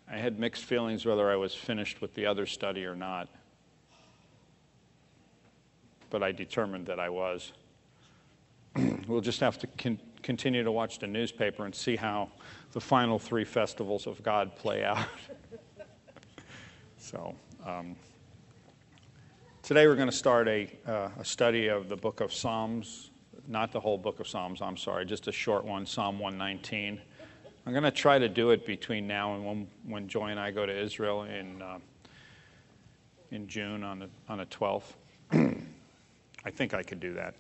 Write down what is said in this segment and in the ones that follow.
I had mixed feelings whether I was finished with the other study or not. But I determined that I was. We'll just have to continue to watch the newspaper and see how the final 3 festivals of God play out. So, today we're going to start a study of the book of Psalms. Not the whole book of Psalms, I'm sorry, just a short one, Psalm 119. I'm going to try to do it between now and when Joy and I go to Israel in June on the 12th. I think I could do that.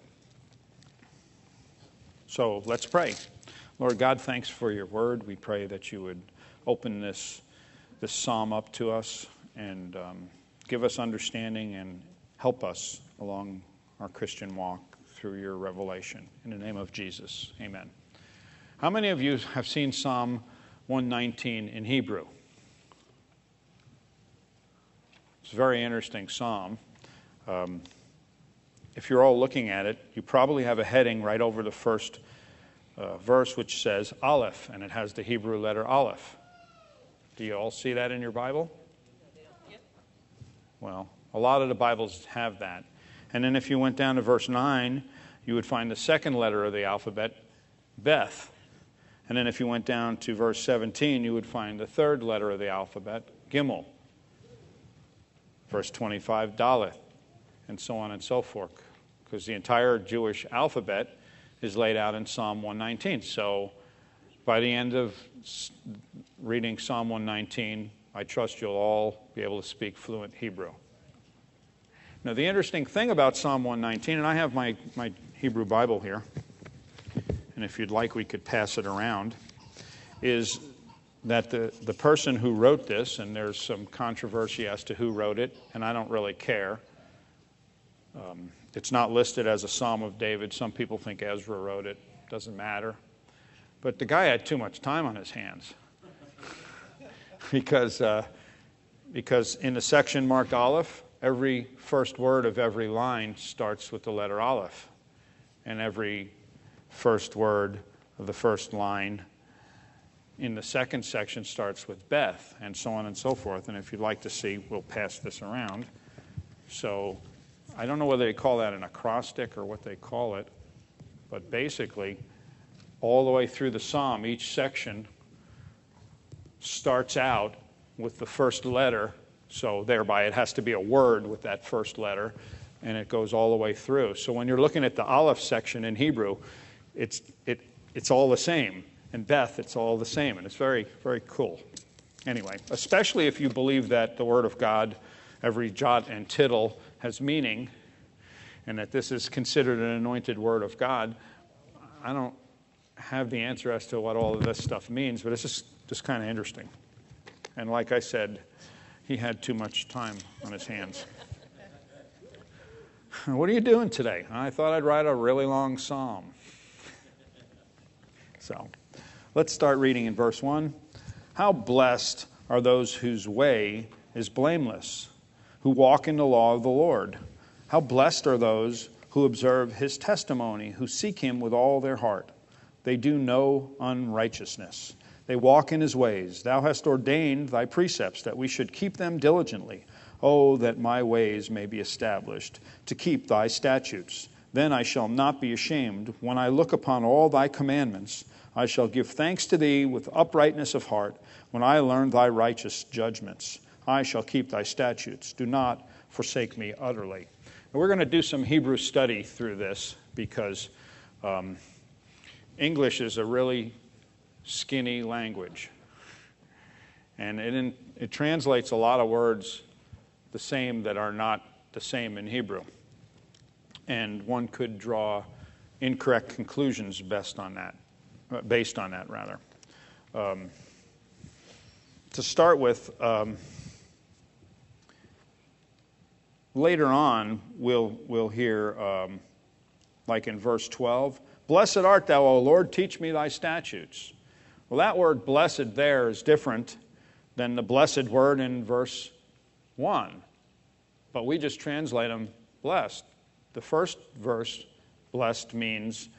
So let's pray. Lord God, thanks for your word. We pray that you would open this psalm up to us and give us understanding and help us along our Christian walk through your revelation. In the name of Jesus, amen. How many of you have seen Psalm 119 in Hebrew? It's a very interesting psalm. If you're all looking at it, you probably have a heading right over the first verse which says Aleph, and it has the Hebrew letter Aleph. Do you all see that in your Bible? Well, a lot of the Bibles have that. And then if you went down to verse 9, you would find the second letter of the alphabet, Beth. And then if you went down to verse 17, you would find the third letter of the alphabet, Gimel. Verse 25, Daleth, and so on and so forth. Because the entire Jewish alphabet is laid out in Psalm 119. So by the end of reading Psalm 119, I trust you'll all be able to speak fluent Hebrew. Now, the interesting thing about Psalm 119, and I have my Hebrew Bible here, and if you'd like, we could pass it around, is that the person who wrote this, and there's some controversy as to who wrote it, and I don't really care. It's not listed as a Psalm of David. Some people think Ezra wrote it. Doesn't matter. But the guy had too much time on his hands. because in the section marked Aleph, every first word of every line starts with the letter Aleph. And every first word of the first line in the second section starts with Beth, and so on and so forth. And if you'd like to see, we'll pass this around. So I don't know whether they call that an acrostic or what they call it, but basically, all the way through the psalm, each section starts out with the first letter, so thereby it has to be a word with that first letter, and it goes all the way through. So when you're looking at the Aleph section in Hebrew, it's all the same. In Beth, it's all the same, and it's very, very cool. Anyway, especially if you believe that the Word of God, every jot and tittle, has meaning, and that this is considered an anointed Word of God. I don't have the answer as to what all of this stuff means, but it's just kind of interesting. And like I said, he had too much time on his hands. What are you doing today? I thought I'd write a really long psalm. So, let's start reading in verse 1. How blessed are those whose way is blameless, who walk in the law of the Lord. How blessed are those who observe his testimony, who seek him with all their heart. They do no unrighteousness. They walk in his ways. Thou hast ordained thy precepts, that we should keep them diligently. Oh, that my ways may be established, to keep thy statutes. Then I shall not be ashamed. When I look upon all thy commandments, I shall give thanks to thee with uprightness of heart. When I learn thy righteous judgments, I shall keep thy statutes. Do not forsake me utterly. And we're going to do some Hebrew study through this because English is a really skinny language. And it translates a lot of words the same that are not the same in Hebrew. And one could draw incorrect conclusions based on that. To start with, later on, we'll hear, like in verse 12, Blessed art thou, O Lord, teach me thy statutes. Well, that word blessed there is different than the blessed word in verse 1. But we just translate them blessed. The first verse, blessed, means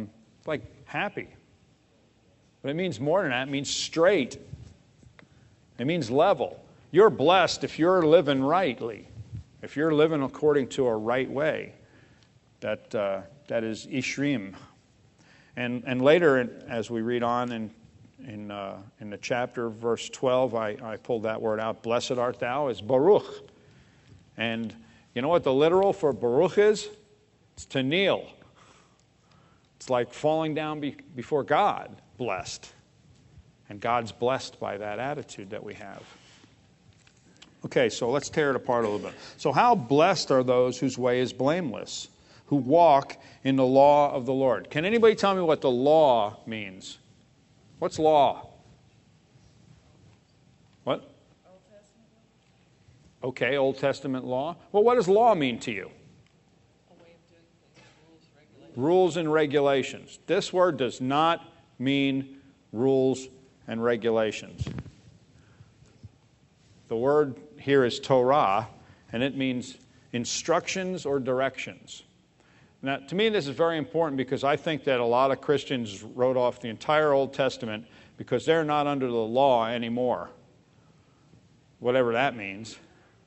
like happy. But it means more than that. It means straight. It means level. You're blessed if you're living rightly, if you're living according to a right way. That is Ishrim. And later, as we read on in the chapter, verse 12, I pulled that word out. Blessed art thou is Baruch. And you know what the literal for Baruch is? It's to kneel. It's like falling down before God, blessed. And God's blessed by that attitude that we have. Okay, so let's tear it apart a little bit. So how blessed are those whose way is blameless, who walk in the law of the Lord? Can anybody tell me what the law means? What's law? What? Old Testament law. Okay, Old Testament law. Well, what does law mean to you? A way of doing things, regulations. Rules and regulations. This word does not mean rules and regulations. The word here is Torah, and it means instructions or directions. Now, to me, this is very important because I think that a lot of Christians wrote off the entire Old Testament because they're not under the law anymore, whatever that means.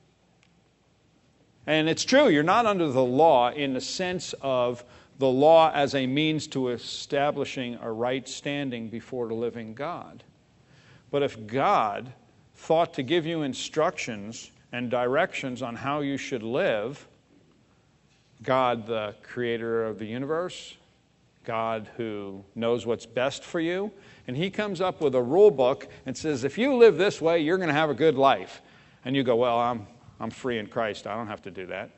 And it's true, you're not under the law in the sense of the law as a means to establishing a right standing before the living God. But if God thought to give you instructions and directions on how you should live, God, the creator of the universe, God who knows what's best for you, and He comes up with a rule book and says, if you live this way, you're going to have a good life. And you go, well, I'm free in Christ. I don't have to do that.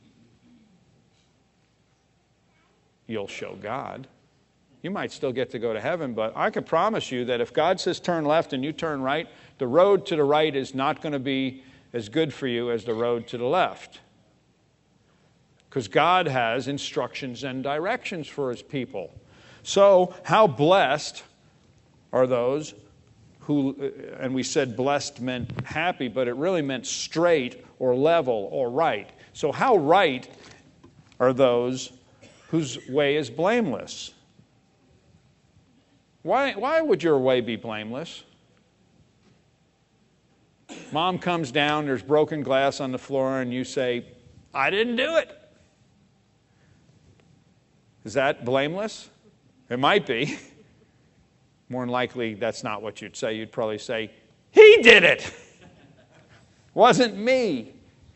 You'll show God. You might still get to go to heaven, but I can promise you that if God says turn left and you turn right, the road to the right is not going to be as good for you as the road to the left. Because God has instructions and directions for His people. So, how blessed are those who, and we said blessed meant happy, but it really meant straight or level or right. So how right are those whose way is blameless? Why would your way be blameless? Mom comes down, there's broken glass on the floor, and you say, I didn't do it. Is that blameless? It might be. More than likely, that's not what you'd say. You'd probably say, He did it. Wasn't me.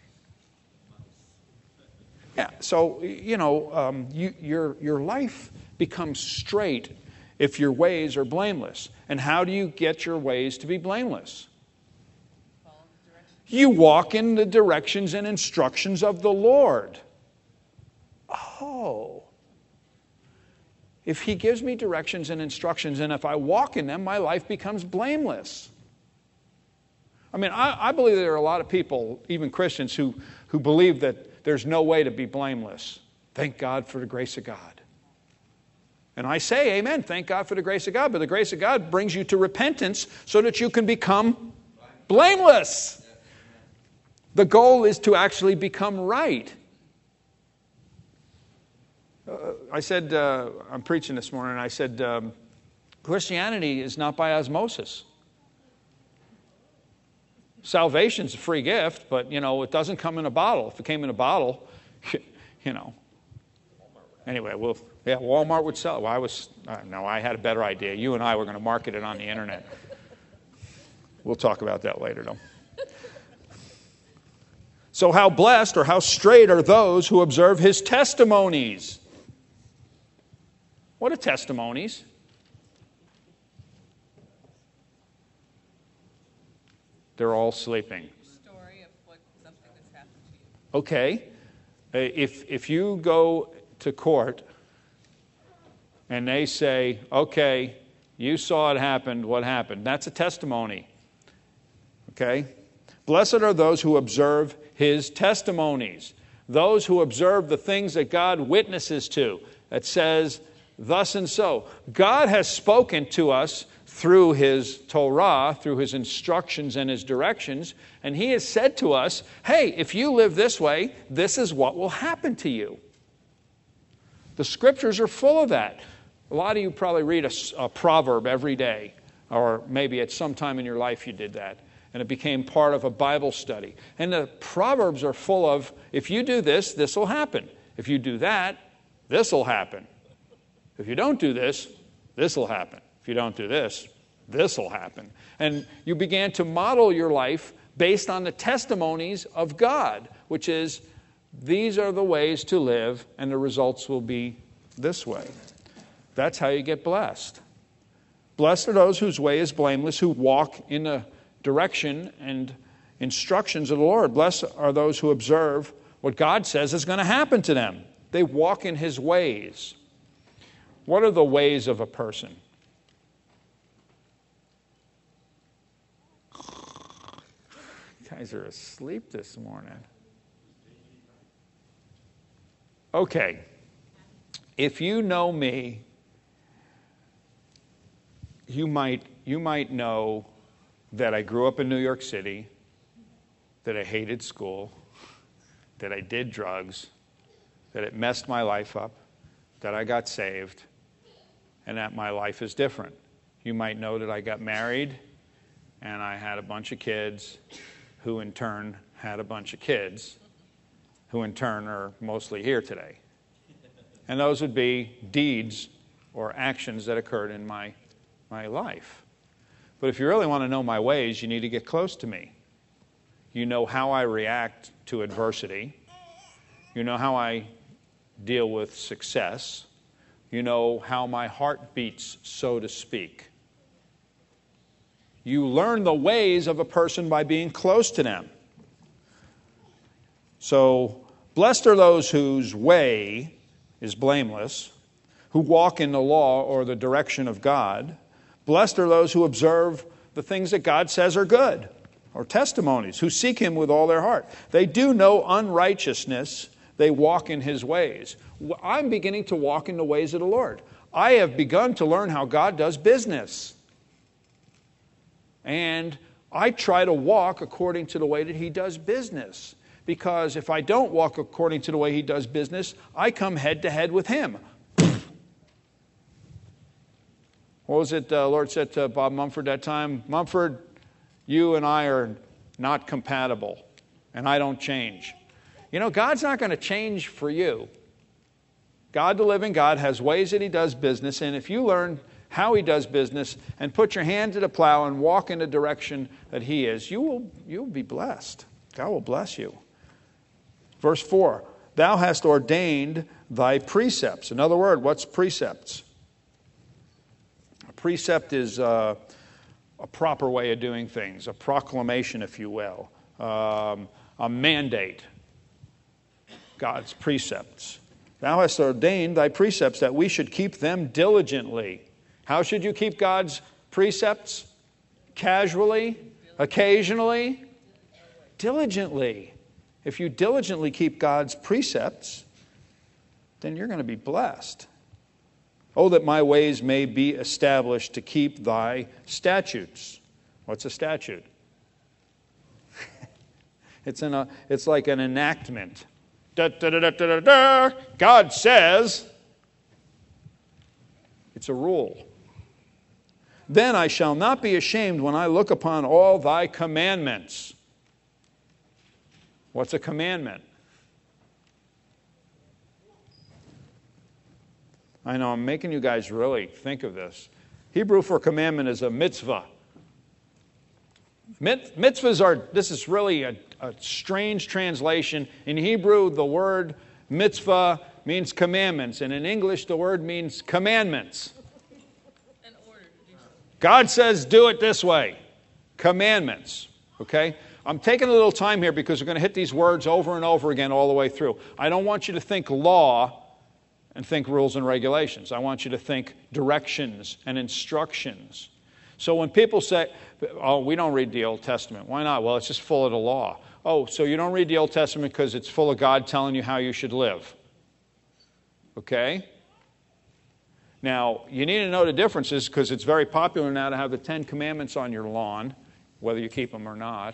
Yeah, so, your life becomes straight if your ways are blameless. And how do you get your ways to be blameless? You walk in the directions and instructions of the Lord. Oh. If He gives me directions and instructions, and if I walk in them, my life becomes blameless. I mean, I believe there are a lot of people, even Christians, who believe that there's no way to be blameless. Thank God for the grace of God. And I say, amen, thank God for the grace of God. But the grace of God brings you to repentance so that you can become blameless. The goal is to actually become right. I said, I'm preaching this morning, and I said, Christianity is not by osmosis. Salvation's a free gift, but, it doesn't come in a bottle. If it came in a bottle, Anyway, Walmart would sell it. Well, I had a better idea. You and I were going to market it on the internet. We'll talk about that later, though. So how blessed or how straight are those who observe His testimonies? What are testimonies? They're all sleeping. Story of something that's happened to you. Okay. If you go to court and they say, okay, you saw it happen, what happened? That's a testimony. Okay? Blessed are those who observe His testimonies. Those who observe the things that God witnesses to. That says, thus and so. God has spoken to us through His Torah, through His instructions and His directions, and He has said to us, hey, if you live this way, this is what will happen to you. The Scriptures are full of that. A lot of you probably read a proverb every day, or maybe at some time in your life you did that. And it became part of a Bible study. And the Proverbs are full of, if you do this, this will happen. If you do that, this will happen. If you don't do this, this will happen. If you don't do this, this will happen. And you began to model your life based on the testimonies of God, which is, these are the ways to live, and the results will be this way. That's how you get blessed. Blessed are those whose way is blameless, who walk in the direction and instructions of the Lord. Blessed are those who observe what God says is going to happen to them. They walk in His ways. What are the ways of a person? You guys are asleep this morning. Okay. If you know me, you might know that I grew up in New York City, that I hated school, that I did drugs, that it messed my life up, that I got saved, and that my life is different. You might know that I got married, and I had a bunch of kids, who in turn had a bunch of kids, who in turn are mostly here today. And those would be deeds or actions that occurred in my life. But if you really want to know my ways, you need to get close to me. You know how I react to adversity. You know how I deal with success. You know how my heart beats, so to speak. You learn the ways of a person by being close to them. So, blessed are those whose way is blameless, who walk in the law or the direction of God. Blessed are those who observe the things that God says are good, or testimonies, who seek Him with all their heart. They do no unrighteousness. They walk in His ways. I'm beginning to walk in the ways of the Lord. I have begun to learn how God does business. And I try to walk according to the way that He does business. Because if I don't walk according to the way He does business, I come head to head with Him. What was it the Lord said to Bob Mumford that time? Mumford, you and I are not compatible, and I don't change. You know, God's not going to change for you. God, the living God, has ways that He does business, and if you learn how He does business and put your hand to the plow and walk in the direction that He is, you'll be blessed. God will bless you. Verse 4, thou hast ordained thy precepts. Another word, what's precepts? A precept is a proper way of doing things, a proclamation, if you will, a mandate. God's precepts. Thou hast ordained thy precepts that we should keep them diligently. How should you keep God's precepts? Casually? Occasionally? Diligently. If you diligently keep God's precepts, then you're going to be blessed. Oh, that my ways may be established to keep thy statutes. What's a statute? It's like an enactment. Da, da, da, da, da, da. God says, it's a rule. Then I shall not be ashamed when I look upon all thy commandments. What's a commandment? I know, I'm making you guys really think of this. Hebrew for commandment is a mitzvah. Mitzvahs are, this is really a strange translation. In Hebrew, the word mitzvah means commandments, and in English, the word means commandments. God says, do it this way. Commandments. Okay? I'm taking a little time here because we're going to hit these words over and over again all the way through. I don't want you to think law and think rules and regulations. I want you to think directions and instructions. So when people say, oh, we don't read the Old Testament. Why not? Well, it's just full of the law. Oh, so you don't read the Old Testament because it's full of God telling you how you should live. Okay? Now, you need to know the differences because it's very popular now to have the 10 Commandments on your lawn, whether you keep them or not.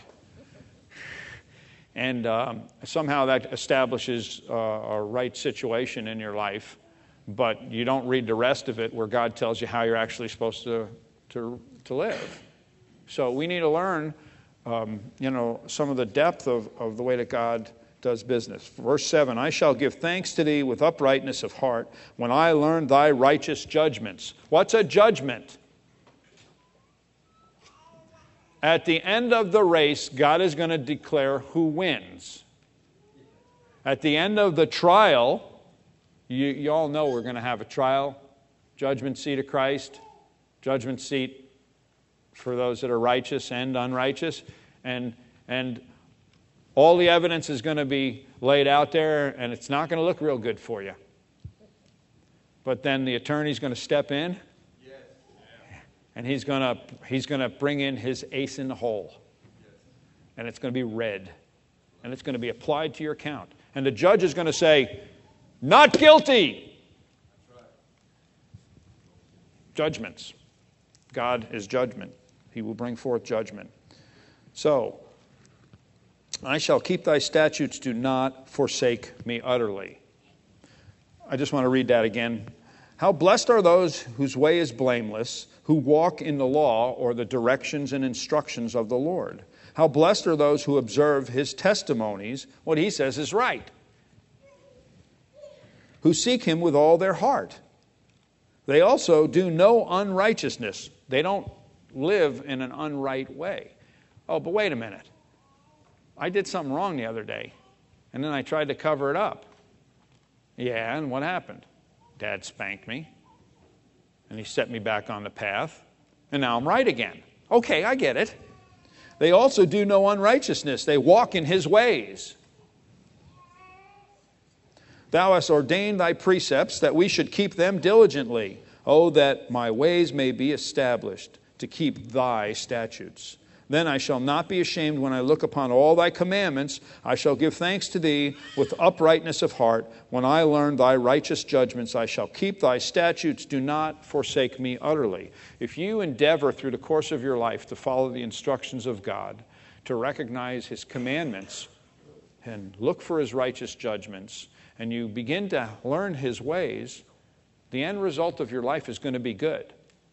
And somehow that establishes a right situation in your life, but you don't read the rest of it where God tells you how you're actually supposed to live. So we need to learn some of the depth of the way that God does business. Verse 7, I shall give thanks to thee with uprightness of heart when I learn thy righteous judgments. What's a judgment? At the end of the race, God is going to declare who wins. At the end of the trial, you all know we're going to have a trial, judgment seat of Christ, judgment seat for those that are righteous and unrighteous. And all the evidence is going to be laid out there, and it's not going to look real good for you. But then the attorney's going to step in, and he's going to bring in his ace in the hole. And it's going to be red. And it's going to be applied to your account. And the judge is going to say, not guilty. Judgments. God is judgment. He will bring forth judgment. So, I shall keep thy statutes, do not forsake me utterly. I just want to read that again. How blessed are those whose way is blameless, who walk in the law or the directions and instructions of the Lord. How blessed are those who observe his testimonies, what he says is right, who seek him with all their heart. They also do no unrighteousness. They don't live in an unright way. Oh, but wait a minute. I did something wrong the other day, and then I tried to cover it up. Yeah, and what happened? Dad spanked me, and he set me back on the path, and now I'm right again. Okay, I get it. They also do no unrighteousness. They walk in his ways. Thou hast ordained thy precepts that we should keep them diligently. Oh, that my ways may be established to keep thy statutes. Then I shall not be ashamed when I look upon all thy commandments. I shall give thanks to thee with uprightness of heart. When I learn thy righteous judgments, I shall keep thy statutes. Do not forsake me utterly. If you endeavor through the course of your life to follow the instructions of God, to recognize his commandments and look for his righteous judgments, and you begin to learn his ways, the end result of your life is going to be good.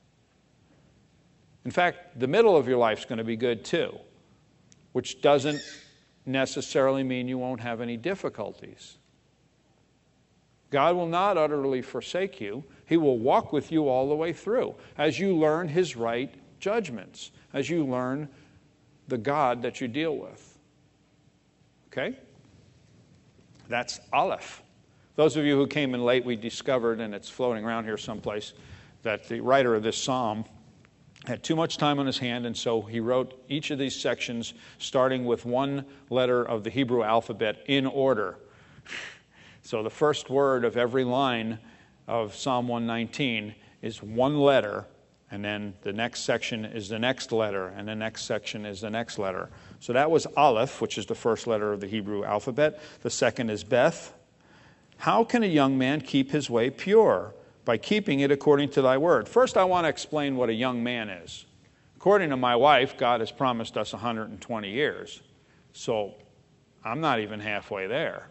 In fact, the middle of your life is going to be good too, which doesn't necessarily mean you won't have any difficulties. God will not utterly forsake you. He will walk with you all the way through as you learn his right judgments, as you learn the God that you deal with. Okay? That's Aleph. Those of you who came in late, we discovered, and it's floating around here someplace, that the writer of this psalm had too much time on his hand, and so he wrote each of these sections starting with one letter of the Hebrew alphabet in order. So the first word of every line of Psalm 119 is one letter, and then the next section is the next letter, and the next section is the next letter. So that was Aleph, which is the first letter of the Hebrew alphabet. The second is Beth. How can a young man keep his way pure? By keeping it according to thy word. First, I want to explain what a young man is. According to my wife, God has promised us 120 years. So I'm not even halfway there.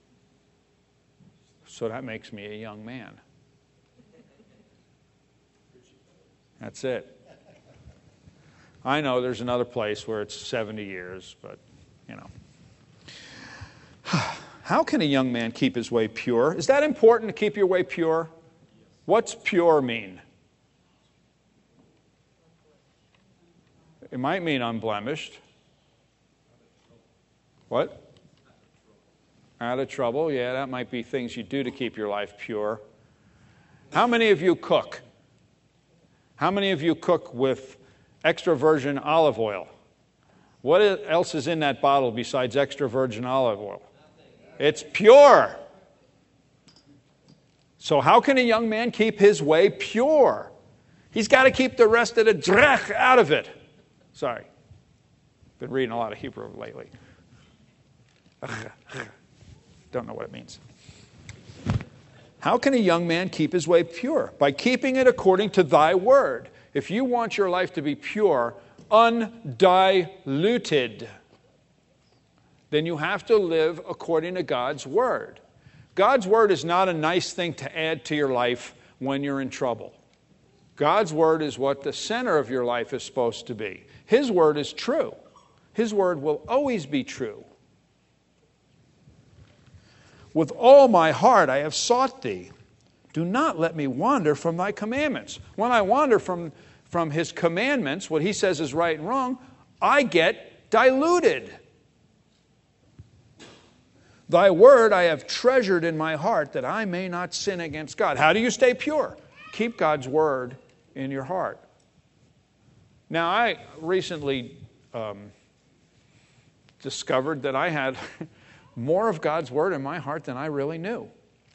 So that makes me a young man. That's it. I know there's another place where it's 70 years, but, you know. How can a young man keep his way pure? Is that important to keep your way pure? What's pure mean? It might mean unblemished. What? Out of trouble. Yeah, that might be things you do to keep your life pure. How many of you cook? How many of you cook with extra virgin olive oil? What else is in that bottle besides extra virgin olive oil? It's pure. So how can a young man keep his way pure? He's got to keep the rest of the drech out of it. Sorry. Been reading a lot of Hebrew lately. Don't know what it means. How can a young man keep his way pure? By keeping it according to thy word. If you want your life to be pure, undiluted, then you have to live according to God's word. God's word is not a nice thing to add to your life when you're in trouble. God's word is what the center of your life is supposed to be. His word is true. His word will always be true. With all my heart I have sought thee. Do not let me wander from thy commandments. When I wander from his commandments, what he says is right and wrong, I get diluted. Thy word I have treasured in my heart that I may not sin against God. How do you stay pure? Keep God's word in your heart. Now, I recently discovered that I had more of God's word in my heart than I really knew.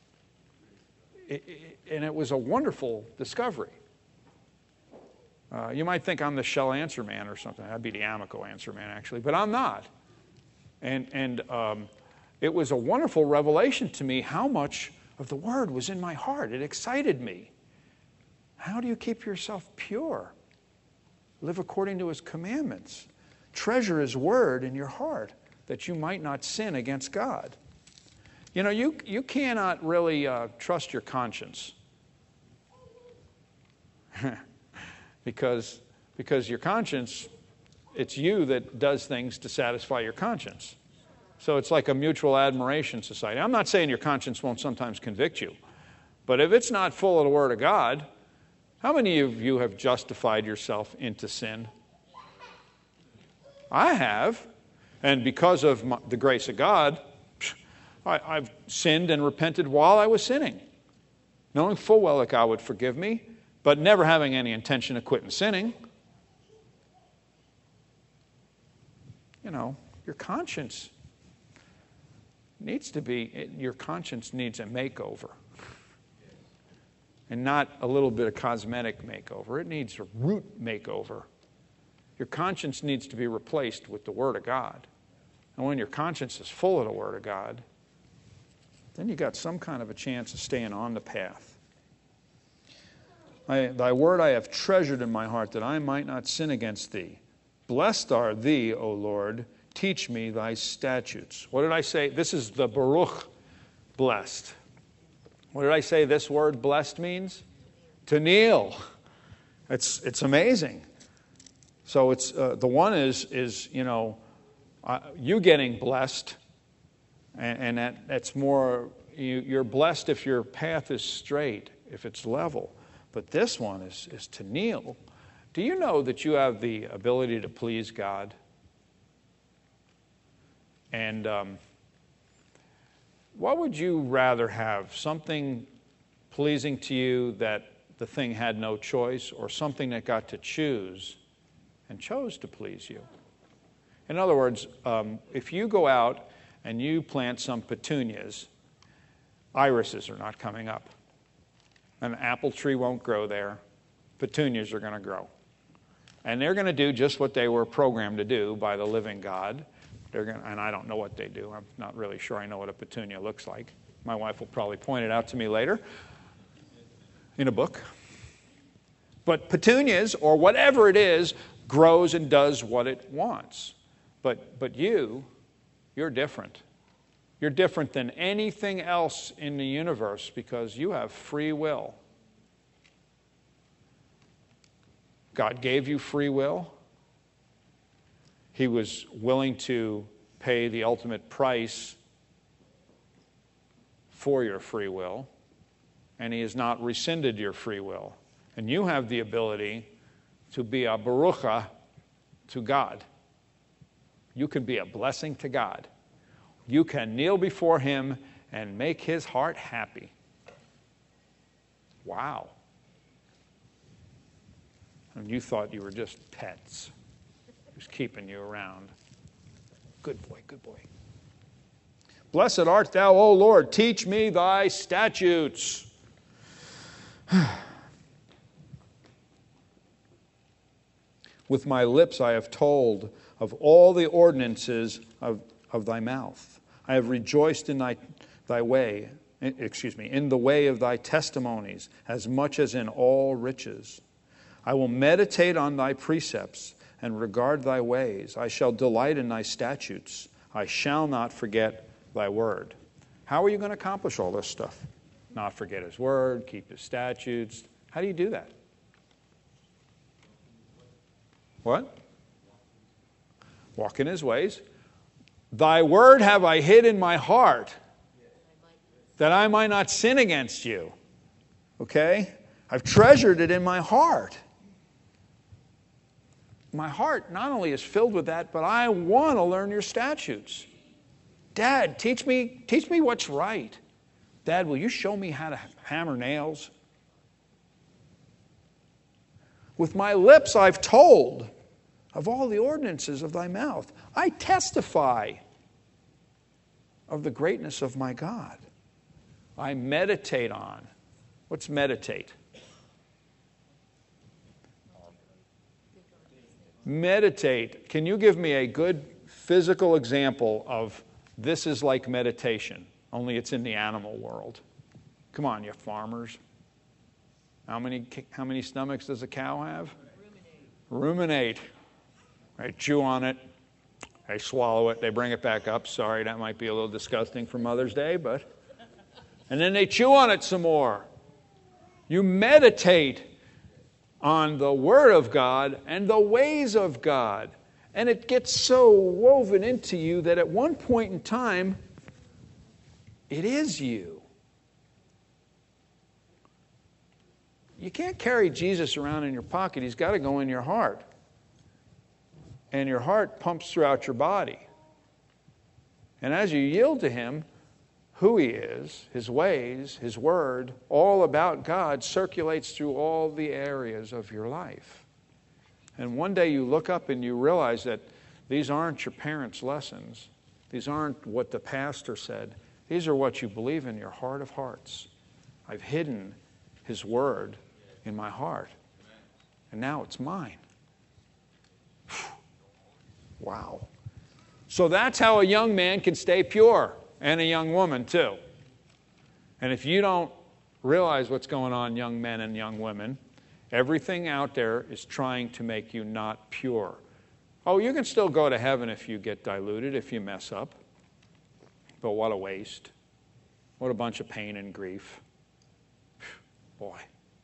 And it was a wonderful discovery. You might think I'm the Shell Answer Man or something. I'd be the Amico Answer Man, actually, but I'm not. And it was a wonderful revelation to me how much of the word was in my heart. It excited me. How do you keep yourself pure? Live according to his commandments. Treasure his word in your heart that you might not sin against God. You know, you cannot really trust your conscience. because your conscience, it's you that does things to satisfy your conscience. So it's like a mutual admiration society. I'm not saying your conscience won't sometimes convict you, but if it's not full of the Word of God, how many of you have justified yourself into sin? I have, and because of the grace of God, I've sinned and repented while I was sinning, knowing full well that God would forgive me, but never having any intention of quitting sinning. You know, your conscience your conscience needs a makeover. And not a little bit of cosmetic makeover. It needs a root makeover. Your conscience needs to be replaced with the Word of God. And when your conscience is full of the Word of God, then you got some kind of a chance of staying on the path. Thy word I have treasured in my heart that I might not sin against thee. Blessed are thee, O Lord. Teach me thy statutes. What did I say? This is the Baruch, blessed. What did I say this word blessed means? To kneel. It's amazing. So it's the one is you getting blessed, and that's more. You're blessed if your path is straight, if it's level. But this one is to kneel. Do you know that you have the ability to please God? And what would you rather have? Something pleasing to you that the thing had no choice, or something that got to choose and chose to please you? In other words, if you go out and you plant some petunias, irises are not coming up. An apple tree won't grow there. Petunias are going to grow. And they're going to do just what they were programmed to do by the living God. And I don't know what they do. I'm not really sure I know what a petunia looks like. My wife will probably point it out to me later in a book. But petunias, or whatever it is, grows and does what it wants. But you're different. You're different than anything else in the universe because you have free will. God gave you free will. He was willing to pay the ultimate price for your free will, and He has not rescinded your free will. And you have the ability to be a barucha to God. You can be a blessing to God. You can kneel before Him and make His heart happy. Wow. And you thought you were just pets. Who's keeping you around. Good boy, good boy. Blessed art thou, O Lord. Teach me thy statutes. With my lips I have told of all the ordinances of thy mouth. I have rejoiced in thy way, in the way of thy testimonies, as much as in all riches. I will meditate on thy precepts and regard thy ways. I shall delight in thy statutes. I shall not forget thy word. How are you going to accomplish all this stuff? Not forget his word, keep his statutes. How do you do that? What? Walk in his ways. Thy word have I hid in my heart, that I might not sin against you. Okay? I've treasured it in my heart. My heart not only is filled with that, but I want to learn your statutes. Dad, teach me what's right. Dad, will you show me how to hammer nails? With my lips I've told of all the ordinances of thy mouth. I testify of the greatness of my God. I meditate on. What's meditate? Meditate. Can you give me a good physical example of this is like meditation, only it's in the animal world? Come on, you farmers. How many stomachs does a cow have? Ruminate. They chew on it. They swallow it. They bring it back up. Sorry, that might be a little disgusting for Mother's Day, but... And then they chew on it some more. You meditate on the Word of God and the ways of God. And it gets so woven into you that at one point in time, it is you. You can't carry Jesus around in your pocket. He's got to go in your heart. And your heart pumps throughout your body. And as you yield to Him, who He is, His ways, His Word, all about God circulates through all the areas of your life. And one day you look up and you realize that these aren't your parents' lessons. These aren't what the pastor said. These are what you believe in your heart of hearts. I've hidden His Word in my heart. And now it's mine. Wow. So that's how a young man can stay pure. And a young woman, too. And if you don't realize what's going on, young men and young women, everything out there is trying to make you not pure. Oh, you can still go to heaven if you get diluted, if you mess up. But what a waste. What a bunch of pain and grief. Boy.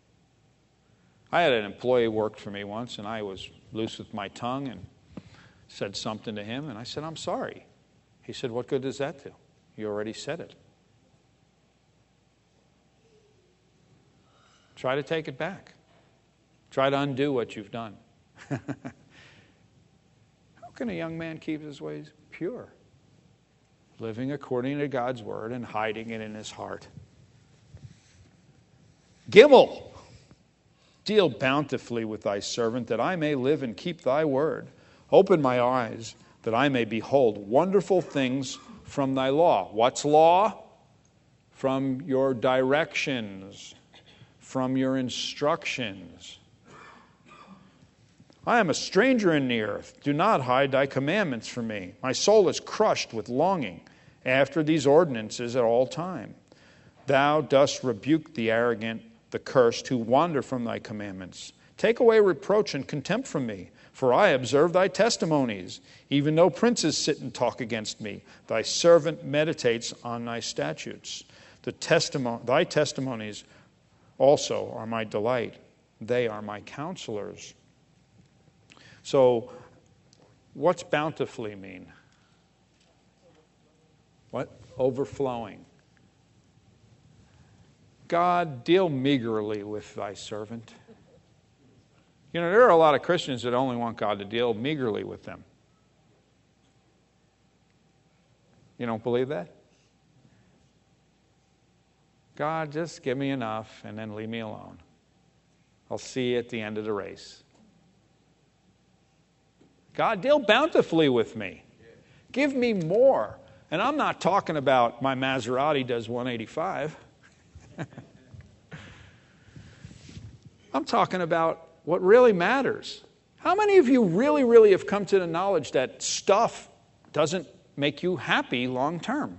I had an employee who worked for me once, and I was loose with my tongue and said something to him, and I said, I'm sorry. He said, what good does that do? You already said it. Try to take it back. Try to undo what you've done. How can a young man keep his ways pure? Living according to God's word and hiding it in his heart. Gimel, deal bountifully with thy servant, that I may live and keep thy word. Open my eyes, that I may behold wonderful things from thy law. What's law? From your directions, from your instructions. I am a stranger in the earth. Do not hide thy commandments from me. My soul is crushed with longing after these ordinances at all time. Thou dost rebuke the arrogant, the cursed, who wander from thy commandments. Take away reproach and contempt from me, for I observe thy testimonies. Even though princes sit and talk against me, thy servant meditates on thy statutes. Thy testimonies also are my delight. They are my counselors. So, what's bountifully mean? What? Overflowing. God, deal meagerly with thy servant. You know, there are a lot of Christians that only want God to deal meagerly with them. You don't believe that? God, just give me enough and then leave me alone. I'll see you at the end of the race. God, deal bountifully with me. Give me more. And I'm not talking about my Maserati does 185. I'm talking about what really matters. How many of you really, really have come to the knowledge that stuff doesn't make you happy long term?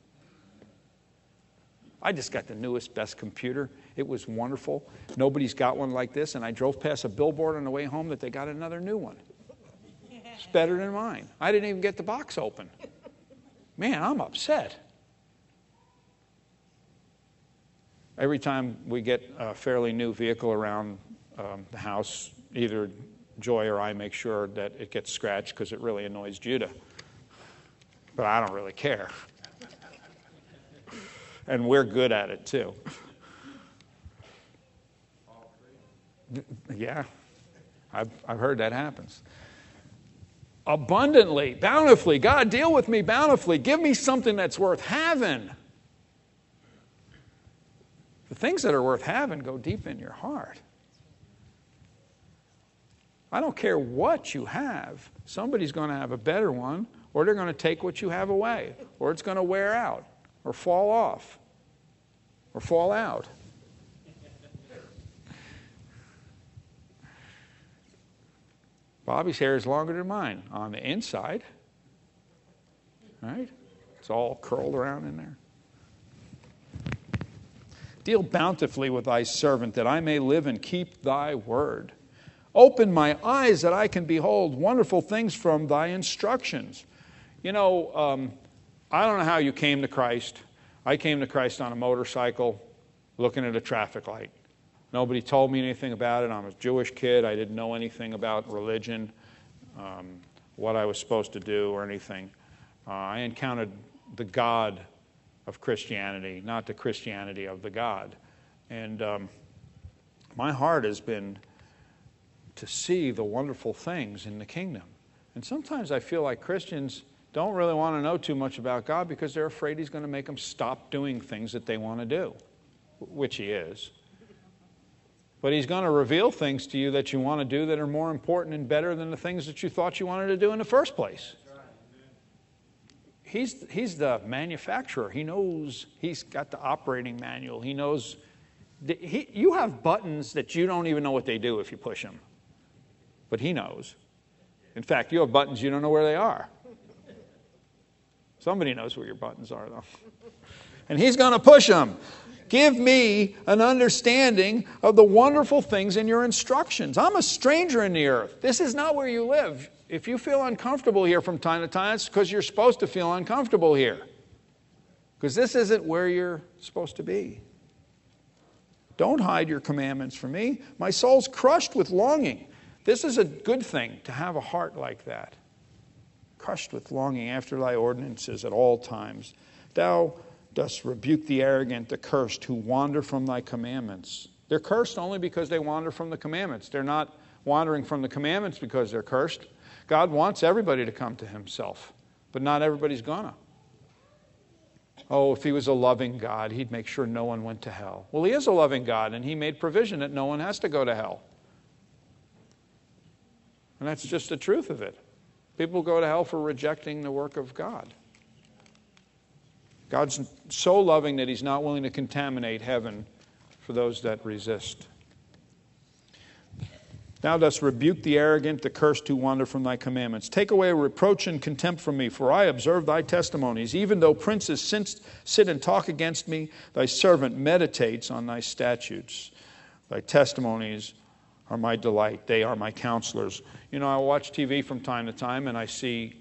I just got the newest, best computer. It was wonderful. Nobody's got one like this. And I drove past a billboard on the way home that they got another new one. It's better than mine. I didn't even get the box open. Man, I'm upset. Every time we get a fairly new vehicle around the house, either Joy or I make sure that it gets scratched because it really annoys Judah. But I don't really care. And we're good at it too. Yeah, I've heard that happens. Abundantly, bountifully. God, deal with me bountifully. Give me something that's worth having. The things that are worth having go deep in your heart. I don't care what you have. Somebody's going to have a better one, or they're going to take what you have away, or it's going to wear out, or fall off, or fall out. Bobby's hair is longer than mine on the inside. Right? It's all curled around in there. Deal bountifully with thy servant, that I may live and keep thy word. Open my eyes that I can behold wonderful things from thy instructions. You know, I don't know how you came to Christ. I came to Christ on a motorcycle looking at a traffic light. Nobody told me anything about it. I'm a Jewish kid. I didn't know anything about religion, what I was supposed to do or anything. I encountered the God of Christianity, not the Christianity of the God. And my heart has been to see the wonderful things in the kingdom. And sometimes I feel like Christians don't really want to know too much about God because they're afraid he's going to make them stop doing things that they want to do, which he is. But he's going to reveal things to you that you want to do that are more important and better than the things that you thought you wanted to do in the first place. He's the manufacturer. He knows. He's got the operating manual. He knows. You have buttons that you don't even know what they do if you push them. But he knows. In fact, you have buttons you don't know where they are. Somebody knows where your buttons are, though. And he's going to push them. Give me an understanding of the wonderful things in your instructions. I'm a stranger in the earth. This is not where you live. If you feel uncomfortable here from time to time, it's because you're supposed to feel uncomfortable here. Because this isn't where you're supposed to be. Don't hide your commandments from me. My soul's crushed with longing. This is a good thing to have a heart like that. Crushed with longing after thy ordinances at all times. Thou dost rebuke the arrogant, the cursed, who wander from thy commandments. They're cursed only because they wander from the commandments. They're not wandering from the commandments because they're cursed. God wants everybody to come to himself, but not everybody's gonna. Oh, if he was a loving God, he'd make sure no one went to hell. Well, he is a loving God, and he made provision that no one has to go to hell. And that's just the truth of it. People go to hell for rejecting the work of God. God's so loving that he's not willing to contaminate heaven for those that resist. Thou dost rebuke the arrogant, the cursed who wander from thy commandments. Take away reproach and contempt from me, for I observe thy testimonies. Even though princes sit and talk against me, thy servant meditates on thy statutes. Thy testimonies are my delight. They are my counselors. You know, I watch TV from time to time, and I see,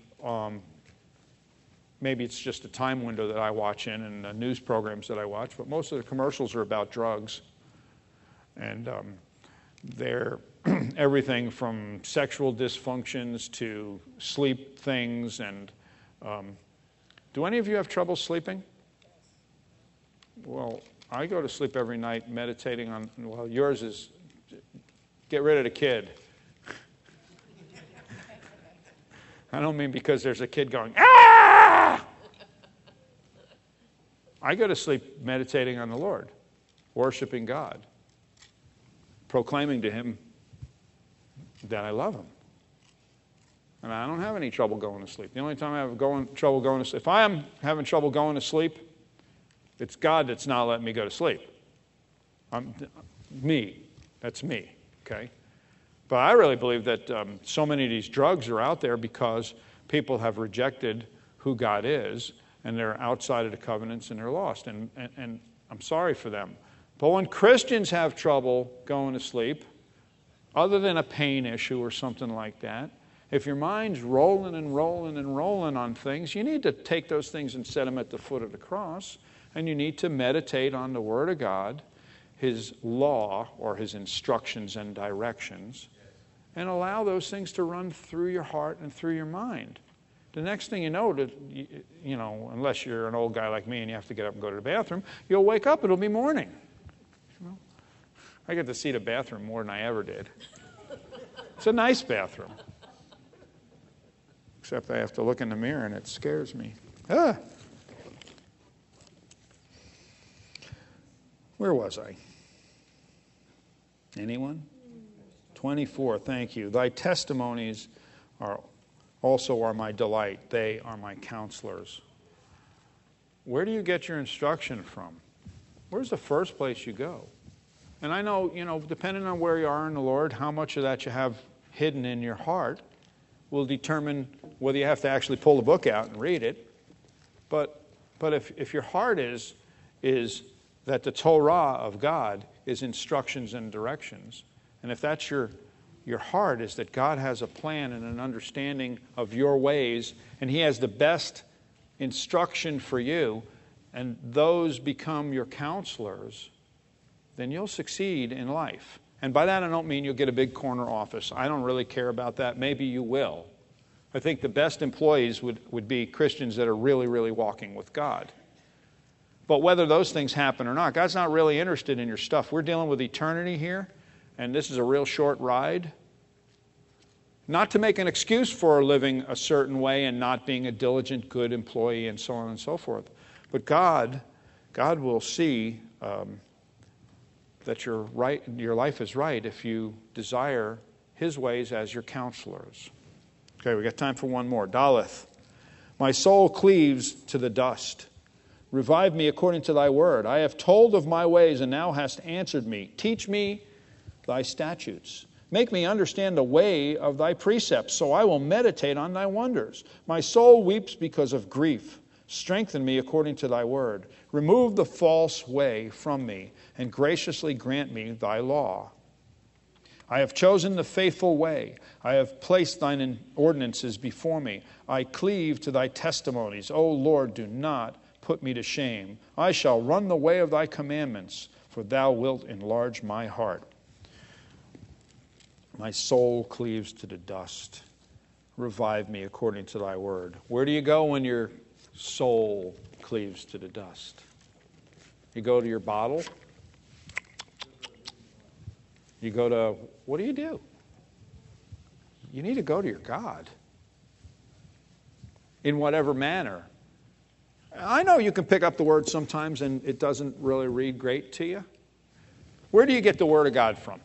maybe it's just a time window that I watch in and the news programs that I watch, but most of the commercials are about drugs. And they're everything from sexual dysfunctions to sleep things. And do any of you have trouble sleeping? Well, I go to sleep every night meditating on, well, yours is get rid of the kid. I don't mean because there's a kid going, ah! I go to sleep meditating on the Lord, worshiping God, proclaiming to him that I love him. And I don't have any trouble going to sleep. The only time I have trouble going to sleep, if I am having trouble going to sleep, it's God that's not letting me go to sleep. That's me, okay? But I really believe that so many of these drugs are out there because people have rejected who God is, and they're outside of the covenants and they're lost. And I'm sorry for them. But when Christians have trouble going to sleep, other than a pain issue or something like that, if your mind's rolling and rolling and rolling on things, you need to take those things and set them at the foot of the cross, and you need to meditate on the Word of God, his law or his instructions and directions, and allow those things to run through your heart and through your mind. The next thing you know, unless you're an old guy like me and you have to get up and go to the bathroom, you'll wake up, it'll be morning. I get to see the bathroom more than I ever did. It's a nice bathroom. Except I have to look in the mirror and it scares me. Where was I? Anyone? 24, thank you. Thy testimonies are my delight. They are my counselors. Where do you get your instruction from? Where's the first place you go? And I know, depending on where you are in the Lord, how much of that you have hidden in your heart will determine whether you have to actually pull the book out and read it. But if your heart is that the Torah of God is instructions and directions, and if that's your heart is that God has a plan and an understanding of your ways, and He has the best instruction for you, and those become your counselors, then you'll succeed in life. And by that I don't mean you'll get a big corner office. I don't really care about that. Maybe you will. I think the best employees would be Christians that are really, really walking with God. But whether those things happen or not, God's not really interested in your stuff. We're dealing with eternity here, and this is a real short ride. Not to make an excuse for living a certain way and not being a diligent, good employee and so on and so forth. But God will see that your life is right if you desire His ways as your counselors. Okay, we got time for one more. Daleth. My soul cleaves to the dust. Revive me according to thy word. I have told of my ways, and thou hast answered me. Teach me thy statutes. Make me understand the way of thy precepts, so I will meditate on thy wonders. My soul weeps because of grief. Strengthen me according to thy word. Remove the false way from me, and graciously grant me thy law. I have chosen the faithful way. I have placed thine ordinances before me. I cleave to thy testimonies. O Lord, do not put me to shame. I shall run the way of thy commandments, for thou wilt enlarge my heart. My soul cleaves to the dust. Revive me according to thy word. Where do you go when your soul cleaves to the dust? You go to your bottle? You go to, what do? You need to go to your God. In whatever manner. I know you can pick up the word sometimes and it doesn't really read great to you. Where do you get the Word of God from?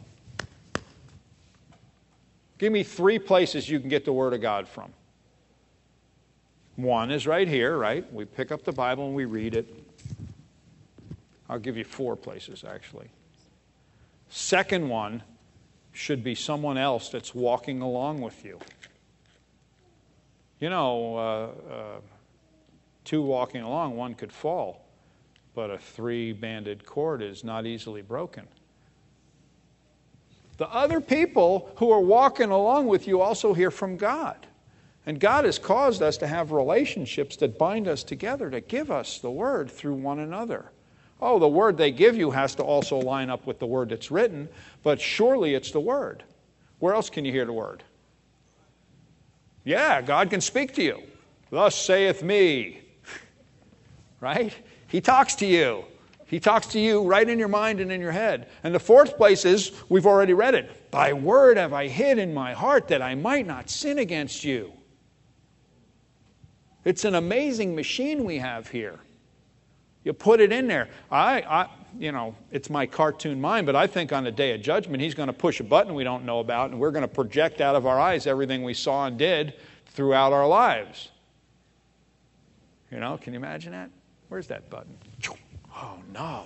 Give me 3 places you can get the Word of God from. One is right here, right? We pick up the Bible and we read it. I'll give you 4 places, actually. Second one should be someone else that's walking along with you. 2 walking along, one could fall, but a 3-banded cord is not easily broken. The other people who are walking along with you also hear from God. And God has caused us to have relationships that bind us together, to give us the Word through one another. Oh, the Word they give you has to also line up with the Word that's written, but surely it's the Word. Where else can you hear the Word? Yeah, God can speak to you. Thus saith me. Right? He talks to you. He talks to you right in your mind and in your head. And the 4th place is, we've already read it. Thy word have I hid in my heart that I might not sin against you. It's an amazing machine we have here. You put it in there. It's my cartoon mind, but I think on the day of judgment, He's going to push a button we don't know about, and we're going to project out of our eyes everything we saw and did throughout our lives. Can you imagine that? Where's that button? Oh, no.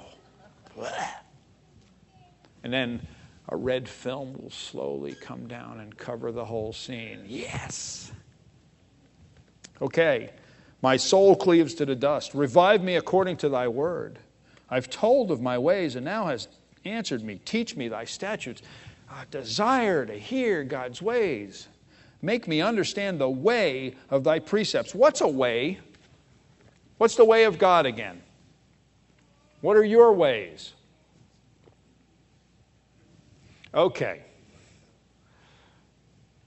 And then a red film will slowly come down and cover the whole scene. Yes. Okay. My soul cleaves to the dust. Revive me according to thy word. I've told of my ways, and thou hast answered me. Teach me thy statutes. I desire to hear God's ways. Make me understand the way of thy precepts. What's a way? What's the way of God again? What are your ways? Okay.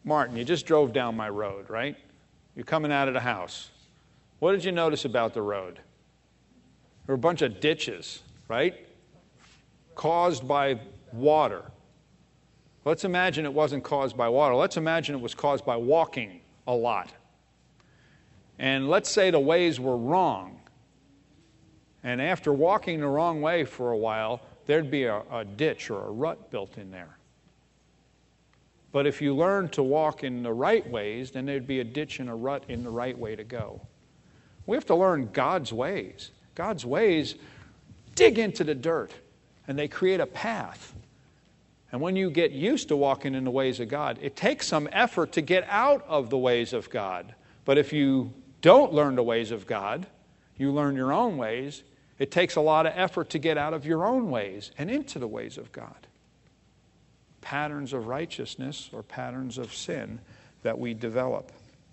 Martin, you just drove down my road, right? You're coming out of the house. What did you notice about the road? There were a bunch of ditches, right? Caused by water. Let's imagine it wasn't caused by water. Let's imagine it was caused by walking a lot. And let's say the ways were wrong. And after walking the wrong way for a while, there'd be a ditch or a rut built in there. But if you learn to walk in the right ways, then there'd be a ditch and a rut in the right way to go. We have to learn God's ways. God's ways dig into the dirt, and they create a path. And when you get used to walking in the ways of God, it takes some effort to get out of the ways of God. But if you don't learn the ways of God, you learn your own ways, it takes a lot of effort to get out of your own ways and into the ways of God. Patterns of righteousness or patterns of sin that we develop.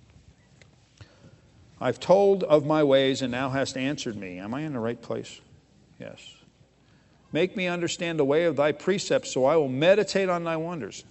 I've told of my ways and thou hast answered me. Am I in the right place? Yes. Make me understand the way of thy precepts, so I will meditate on thy wonders.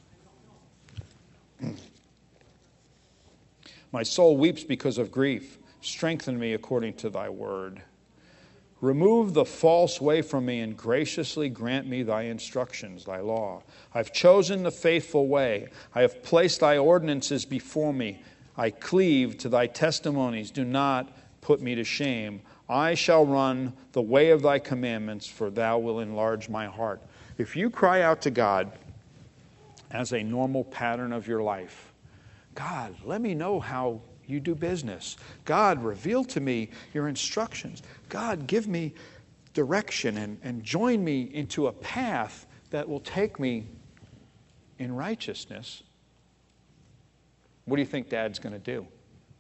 My soul weeps because of grief. Strengthen me according to thy word. Remove the false way from me and graciously grant me thy instructions, thy law. I've chosen the faithful way. I have placed thy ordinances before me. I cleave to thy testimonies. Do not put me to shame. I shall run the way of thy commandments, for thou wilt enlarge my heart. If you cry out to God as a normal pattern of your life, God, let me know how you do business. God, reveal to me your instructions. God, give me direction and join me into a path that will take me in righteousness. What do you think Dad's going to do?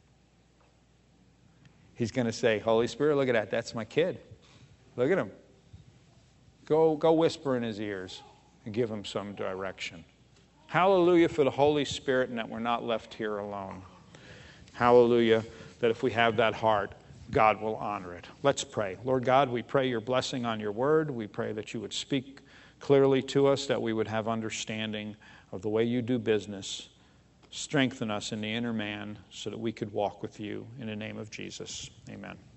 He's going to say, Holy Spirit, look at that. That's my kid. Look at him. Go whisper in his ears and give him some direction. Hallelujah for the Holy Spirit and that we're not left here alone. Hallelujah, that if we have that heart, God will honor it. Let's pray. Lord God, we pray your blessing on your word. We pray that you would speak clearly to us, that we would have understanding of the way you do business. Strengthen us in the inner man so that we could walk with you. In the name of Jesus, amen.